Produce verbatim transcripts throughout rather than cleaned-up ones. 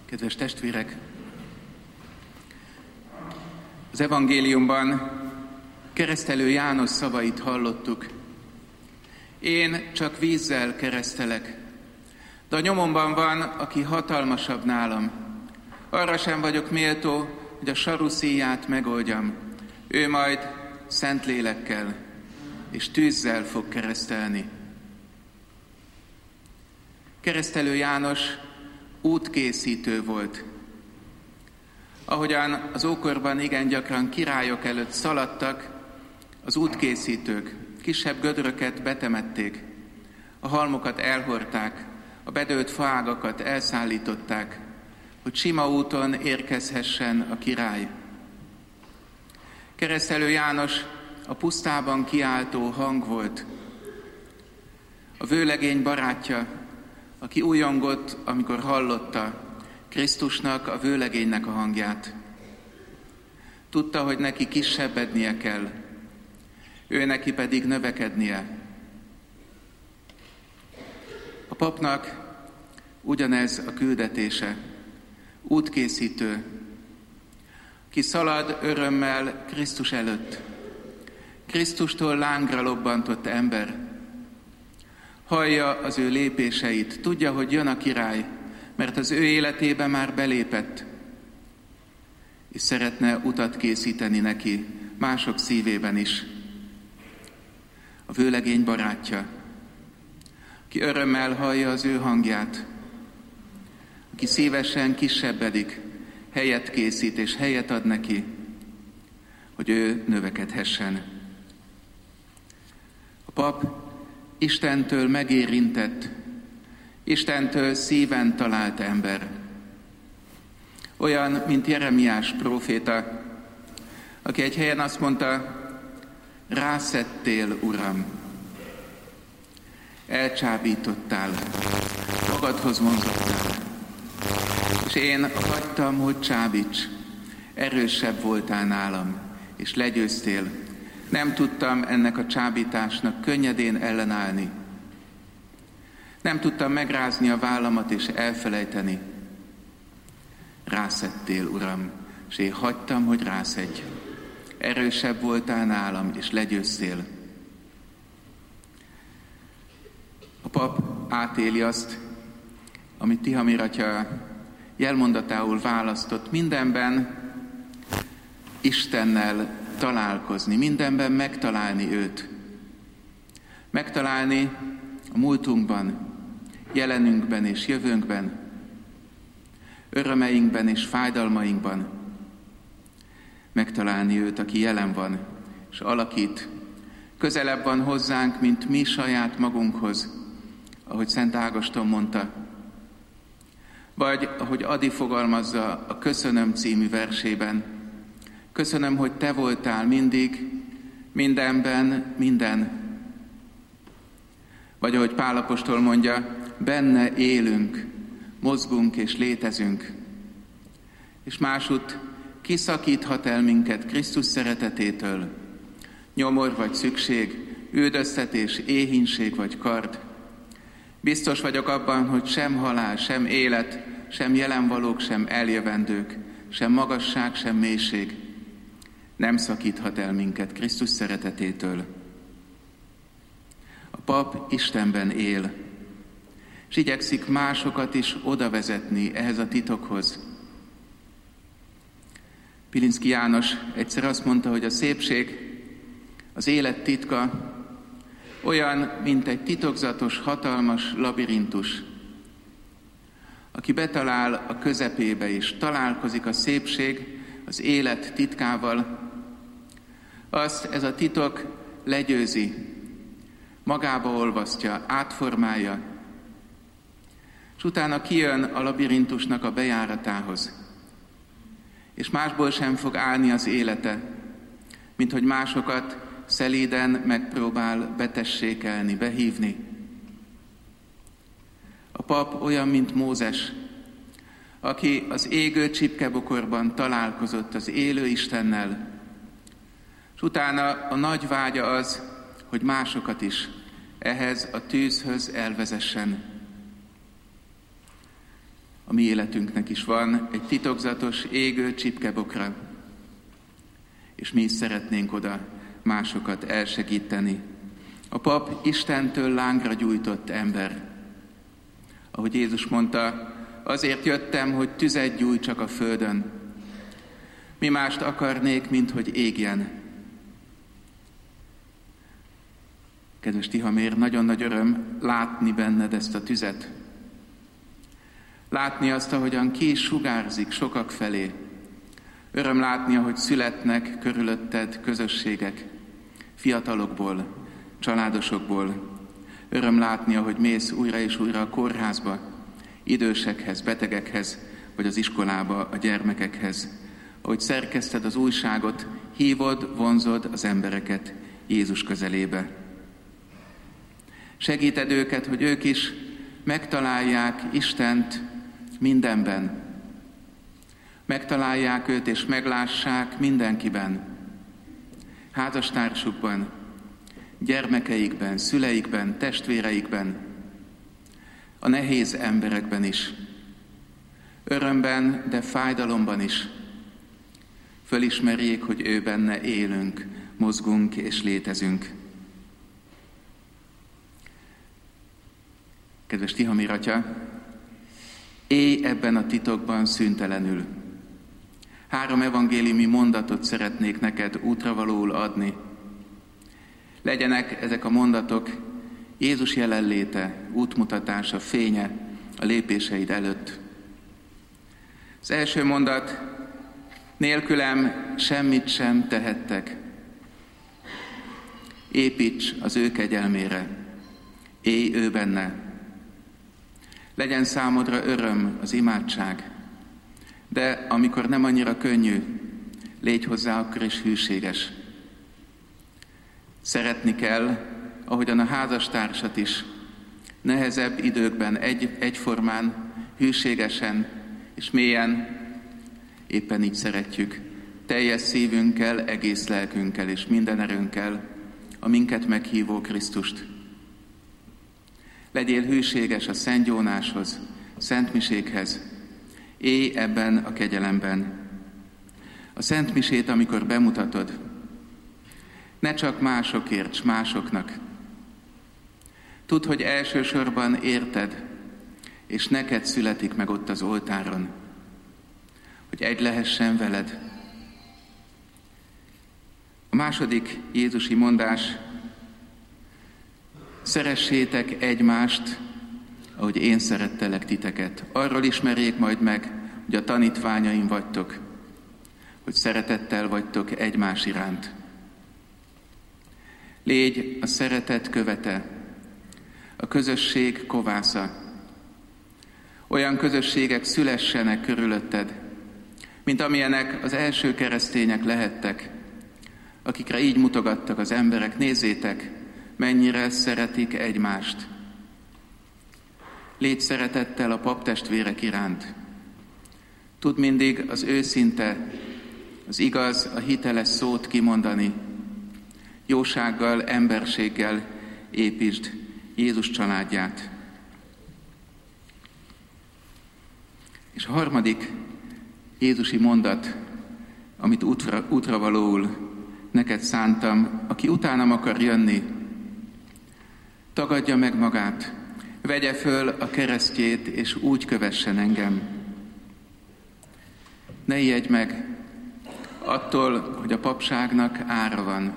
Kedves testvérek! Az evangéliumban keresztelő János szavait hallottuk. Én csak vízzel keresztelek, de a nyomomban van, aki hatalmasabb nálam. Arra sem vagyok méltó, hogy a saruszíját megoldjam. Ő majd Szentlélekkel és tűzzel fog keresztelni. Keresztelő János útkészítő volt. Ahogyan az ókorban igen gyakran királyok előtt szaladtak, az útkészítők kisebb gödröket betemették, a halmokat elhordták, a bedőlt faágakat elszállították, hogy sima úton érkezhessen a király. Keresztelő János a pusztában kiáltó hang volt, a vőlegény barátja, aki újongott, amikor hallotta Krisztusnak, a vőlegénynek a hangját. Tudta, hogy neki kisebbednie kell, ő neki pedig növekednie. A papnak ugyanez a küldetése, útkészítő, ki szalad örömmel Krisztus előtt, Krisztustól lángra lobbantott ember. Hallja az ő lépéseit, tudja, hogy jön a király, mert az ő életébe már belépett, és szeretne utat készíteni neki, mások szívében is. A vőlegény barátja, ki örömmel hallja az ő hangját, aki szívesen kisebbedik, helyet készít és helyet ad neki, hogy ő növekedhessen. A pap Istentől megérintett, Istentől szíven talált ember. Olyan, mint Jeremiás próféta, aki egy helyen azt mondta, rászettél, Uram, elcsábítottál, magadhoz vonzottál, és én hagytam, hogy csábíts, erősebb voltál nálam, és legyőztél. Nem tudtam ennek a csábításnak könnyedén ellenállni. Nem tudtam megrázni a vállamat és elfelejteni. Rászettél, Uram, és én hagytam, hogy rászedj. Erősebb voltál nálam, és legyőztél. A pap átéli azt, amit Tihamir atya jelmondatául választott, mindenben Istennel találkozni, mindenben megtalálni őt. Megtalálni a múltunkban, jelenünkben és jövőnkben, örömeinkben és fájdalmainkban. Megtalálni őt, aki jelen van, és alakít. Közelebb van hozzánk, mint mi saját magunkhoz, ahogy Szent Ágoston mondta. Vagy ahogy Adi fogalmazza a Köszönöm című versében, köszönöm, hogy te voltál mindig, mindenben, minden. Vagy ahogy Pál apostol mondja, benne élünk, mozgunk és létezünk. És másút kiszakíthat el minket Krisztus szeretetétől, nyomor vagy szükség, üldöztetés, éhínség vagy kard. Biztos vagyok abban, hogy sem halál, sem élet, sem jelenvalók, sem eljövendők, sem magasság, sem mélység nem szakíthat el minket Krisztus szeretetétől. A pap Istenben él, és igyekszik másokat is oda vezetni ehhez a titokhoz. Pilinszky János egyszer azt mondta, hogy a szépség, az élet titka olyan, mint egy titokzatos, hatalmas labirintus. Aki betalál a közepébe és találkozik a szépség, az élet titkával, azt ez a titok legyőzi, magába olvasztja, átformálja, és utána kijön a labirintusnak a bejáratához. És másból sem fog állni az élete, mint hogy másokat szelíden megpróbál betessékelni, behívni. A pap olyan, mint Mózes, aki az égő csipkebokorban találkozott az élő Istennel, és utána a nagy vágya az, hogy másokat is ehhez a tűzhöz elvezessen. A mi életünknek is van egy titokzatos, égő csipkebokra, és mi is szeretnénk oda másokat elsegíteni. A pap Istentől lángra gyújtott ember. Ahogy Jézus mondta, azért jöttem, hogy tüzet gyújtsak a földön. Mi mást akarnék, mint hogy égjen. Kedves Tihamér, nagyon nagy öröm látni benned ezt a tüzet. Látni azt, ahogyan ki is sugárzik sokak felé. Öröm látni, ahogy születnek körülötted közösségek, fiatalokból, családosokból. Öröm látni, ahogy mész újra és újra a kórházba, idősekhez, betegekhez, vagy az iskolába, a gyermekekhez. Ahogy szerkeszted az újságot, hívod, vonzod az embereket Jézus közelébe. Segíted őket, hogy ők is megtalálják Istent mindenben. Megtalálják őt és meglássák mindenkiben. Házastársukban, gyermekeikben, szüleikben, testvéreikben, a nehéz emberekben is. Örömben, de fájdalomban is. Fölismerjék, hogy ő benne élünk, mozgunk és létezünk. Kedves Tihamér atya, élj ebben a titokban szüntelenül. Három evangéliumi mondatot szeretnék neked útravalóul adni. Legyenek ezek a mondatok Jézus jelenléte, útmutatása, fénye a lépéseid előtt. Az első mondat: nélkülem semmit sem tehettek. Építs az ő kegyelmére, élj ő benne. Legyen számodra öröm az imádság, de amikor nem annyira könnyű, légy hozzá akkor is hűséges. Szeretni kell, ahogyan a házastársat is, nehezebb időkben egy, egyformán, hűségesen és mélyen, éppen így szeretjük, teljes szívünkkel, egész lelkünkkel és minden erőnkkel a minket meghívó Krisztust. Legyél hűséges a szentgyónáshoz, szentmisékhez. Élj ebben a kegyelemben. A szentmisét, amikor bemutatod, ne csak másokért, s másoknak. Tudd, hogy elsősorban érted, és neked születik meg ott az oltáron, hogy egy lehessen veled. A második jézusi mondás: szeressétek egymást, ahogy én szerettelek titeket. Arról ismerjék majd meg, hogy a tanítványaim vagytok, hogy szeretettel vagytok egymás iránt. Légy a szeretet követe, a közösség kovásza. Olyan közösségek szülessenek körülötted, mint amilyenek az első keresztények lehettek, akikre így mutogattak az emberek: nézzétek, mennyire szeretik egymást. Légy szeretettel a paptestvérek iránt. Tudd mindig az őszinte, az igaz, a hiteles szót kimondani. Jósággal, emberséggel építsd Jézus családját. És a harmadik jézusi mondat, amit útra, útravalóul neked szántam: aki utánam akar jönni, tagadja meg magát, vegye föl a keresztjét, és úgy kövessen engem. Ne ijedj meg attól, hogy a papságnak ára van.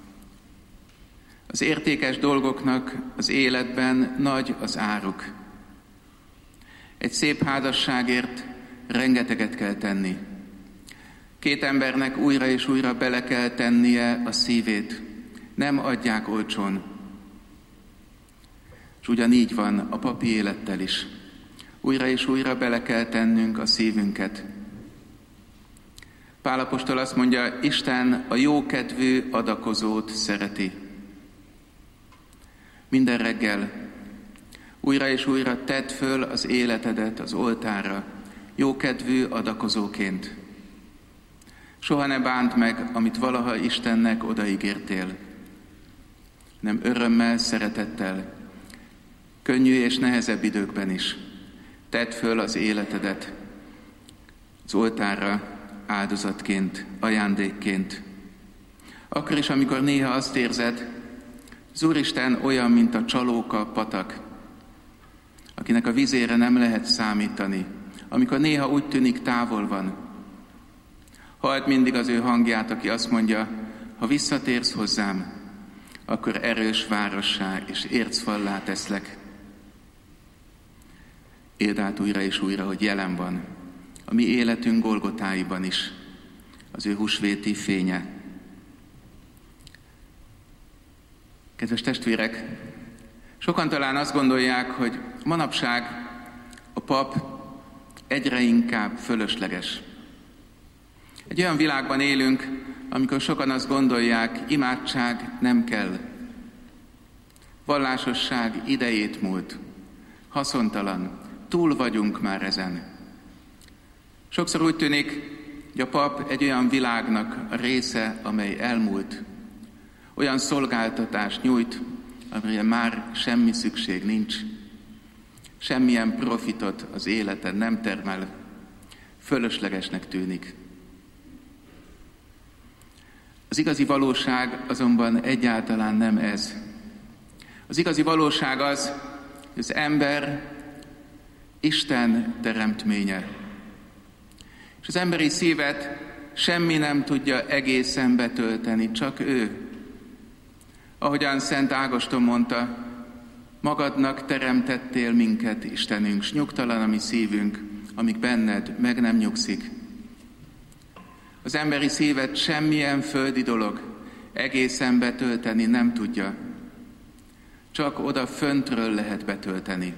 Az értékes dolgoknak az életben nagy az áruk. Egy szép házasságért rengeteget kell tenni. Két embernek újra és újra bele kell tennie a szívét. Nem adják olcsón. És ugyanígy van a papi élettel is. Újra és újra bele kell tennünk a szívünket. Pál apostol azt mondja: Isten a jókedvű adakozót szereti. Minden reggel újra és újra tedd föl az életedet az oltárra, jókedvű adakozóként. Soha ne bánt meg, amit valaha Istennek odaígértél, hanem örömmel, szeretettel, könnyű és nehezebb időkben is. tedd föl az életedet az oltárra áldozatként, ajándékként. Akkor is, amikor néha azt érzed, az Úristen olyan, mint a csalóka patak, akinek a vizére nem lehet számítani, amikor néha úgy tűnik távol van. Halld mindig az ő hangját, aki azt mondja, ha visszatérsz hozzám, akkor erős várossá és ércfallá teszlek. Éld át újra és újra, hogy jelen van a mi életünk Golgotáiban is az ő húsvéti fénye. Kedves testvérek, sokan talán azt gondolják, hogy manapság a pap egyre inkább fölösleges. Egy olyan világban élünk, amikor sokan azt gondolják, imádság nem kell. Vallásosság idejét múlt. Haszontalan. Túl vagyunk már ezen. Sokszor úgy tűnik, hogy a pap egy olyan világnak a része, amely elmúlt. Olyan szolgáltatást nyújt, amire már semmi szükség nincs. Semmilyen profitot az életen nem termel. Fölöslegesnek tűnik. Az igazi valóság azonban egyáltalán nem ez. Az igazi valóság az, hogy az ember Isten teremtménye. És az emberi szívet semmi nem tudja egészen betölteni, csak ő. Ahogyan Szent Ágoston mondta, magadnak teremtettél minket, Istenünk, s nyugtalan a mi szívünk, amíg benned meg nem nyugszik. Az emberi szívet semmilyen földi dolog egészen betölteni nem tudja. Csak oda föntről lehet betölteni.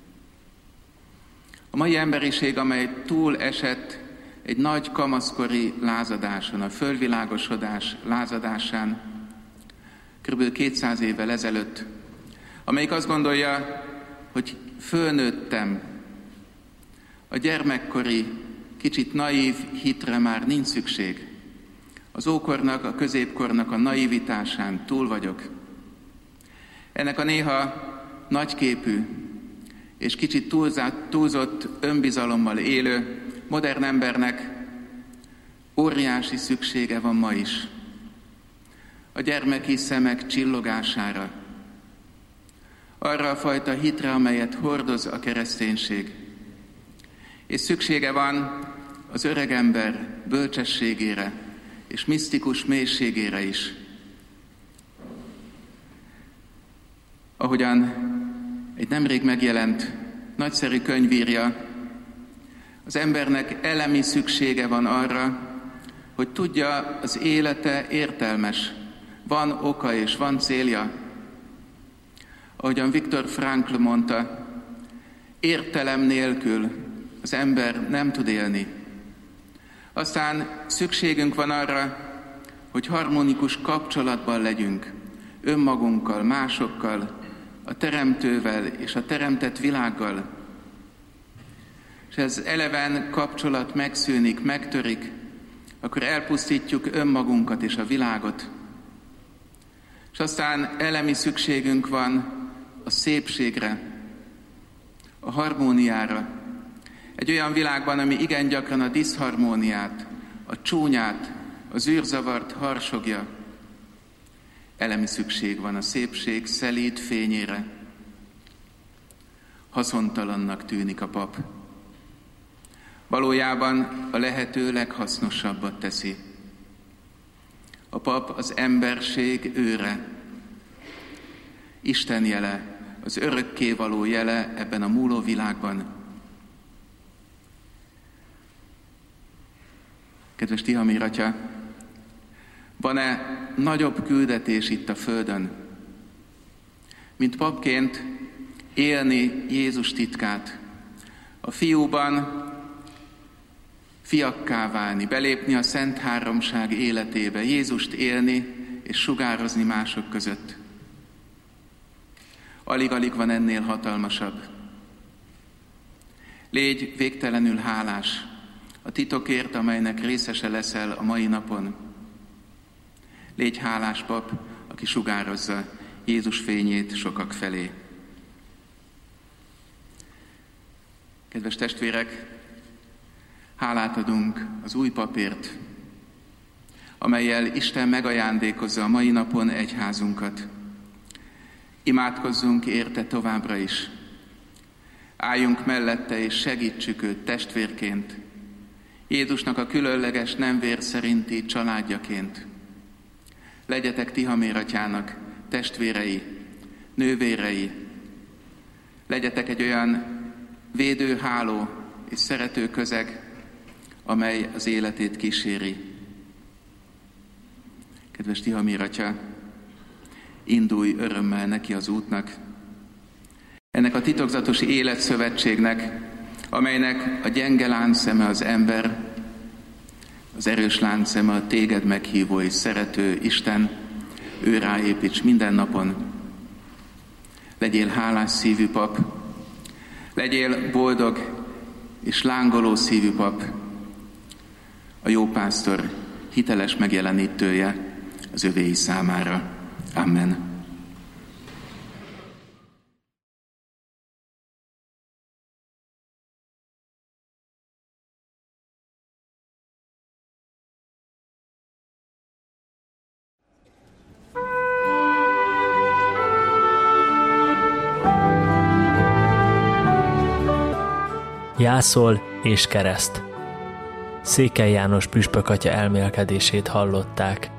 A mai emberiség, amely túl esett egy nagy kamaszkori lázadáson, a fölvilágosodás lázadásán, kb. kétszáz évvel ezelőtt, amelyik azt gondolja, hogy fölnőttem, a gyermekkori, kicsit naív hitre már nincs szükség. Az ókornak, a középkornak a naivitásán túl vagyok. Ennek a néha nagyképű és kicsit túlzott önbizalommal élő modern embernek óriási szüksége van ma is. A gyermeki szemek csillogására, arra a fajta hitre, amelyet hordoz a kereszténység. És szüksége van az öregember bölcsességére és misztikus mélységére is. Ahogyan egy nemrég megjelent nagyszerű könyv írja, az embernek elemi szüksége van arra, hogy tudja, az élete értelmes, van oka és van célja. Ahogyan Viktor Frankl mondta, értelem nélkül az ember nem tud élni. Aztán szükségünk van arra, hogy harmonikus kapcsolatban legyünk önmagunkkal, másokkal, a Teremtővel és a teremtett világgal. És ez eleven kapcsolat megszűnik, megtörik, akkor elpusztítjuk önmagunkat és a világot. És aztán elemi szükségünk van a szépségre, a harmóniára. Egy olyan világban, ami igen gyakran a diszharmóniát, a csúnyát, az űrzavart harsogja. Elemi szükség van a szépség szelíd fényére. Haszontalannak tűnik a pap. Valójában a lehető leghasznosabbat teszi. A pap az emberség őre. Isten jele, az örökkévaló jele ebben a múló világban. Kedves Tihamír atya, van-e nagyobb küldetés itt a földön, mint papként élni Jézus titkát, a fiúban fiakká válni, belépni a Szent Háromság életébe, Jézust élni és sugározni mások között. Alig-alig van ennél hatalmasabb. Légy végtelenül hálás a titokért, amelynek részese leszel a mai napon. Légy hálás, pap, aki sugározza Jézus fényét sokak felé. Kedves testvérek, hálát adunk az új papért, amellyel Isten megajándékozza a mai napon egyházunkat. Imádkozzunk érte továbbra is. Álljunk mellette és segítsük őt testvérként, Jézusnak a különleges nem vér szerinti családjaként. Legyetek Tihamér atyának testvérei, nővérei. Legyetek egy olyan védőháló és szerető közeg, amely az életét kíséri. Kedves Tihamér atya, indulj örömmel neki az útnak, ennek a titokzatos életszövetségnek, amelynek a gyenge láncszeme az ember, az erős láncszeme a téged meghívó és szerető Isten, ő ráépíts minden napon. Legyél hálás szívű pap, legyél boldog és lángoló szívű pap, a jó pásztor hiteles megjelenítője az övéi számára. Amen. Jászol és kereszt. Székely János püspök atya elmélkedését hallották.